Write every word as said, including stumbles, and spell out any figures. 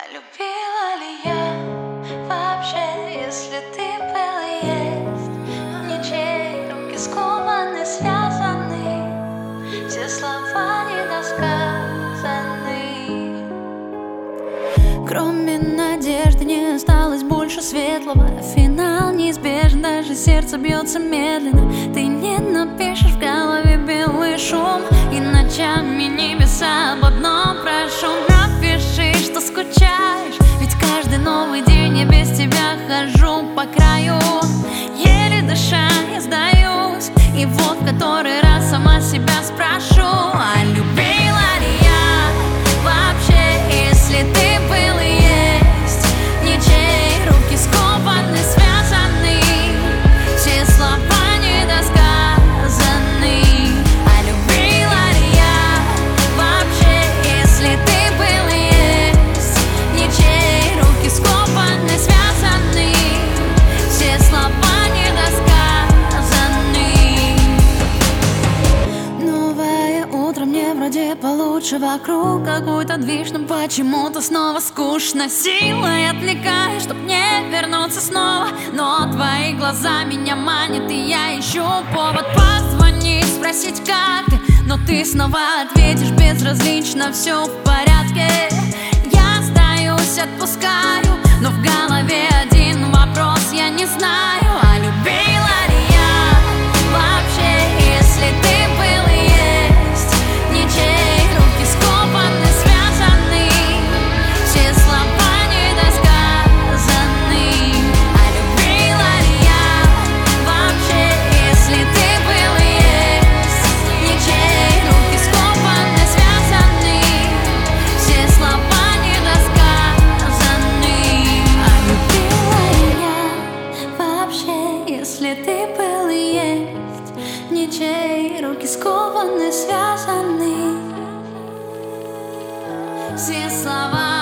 любила ли я вообще, если ты был и есть? Ничьи руки скованы, связаны, все слова недосказаны. Кроме надежды не осталось больше светлого. Финал неизбежен, даже сердце бьется медленно. Ты не напишешь в голове белый шум, и ночами небеса об одном прошу. Напиши, что скучаешь, ведь каждый новый день я без тебя хожу по краю. Еле дыша я сдаюсь, и вот в который раз сама себя спрошу: а любила ли я вообще, если ты был и есть? Ничьи руки скованы, связаны, все слова недосказаны. А любила ли я вообще, если ты был и есть? Ничьи руки скованы, связаны, все слова недосказаны. Новое утро, мне вроде получше, вокруг какой-то движ, но почему-то снова скучно. Силой отвлекаешь, чтоб не вернуться снова, но твои глаза меня манят, и я ищу повод позвонить, спросить, как ты, но ты снова ответишь безразлично: все в порядке. Я сдаюсь, отпускаю, но в голове один вопрос: я не знаю, а любила ли я вообще, если ты был и есть? Ничьи руки скованы, связаны, все слова недосказаны. А любила ли я вообще, если ты был и есть? Ничьи руки скованы, связаны, все слова недосказаны. А любила ли я вообще, если ты был и есть? Ничьи руки скованы, связаны, все слова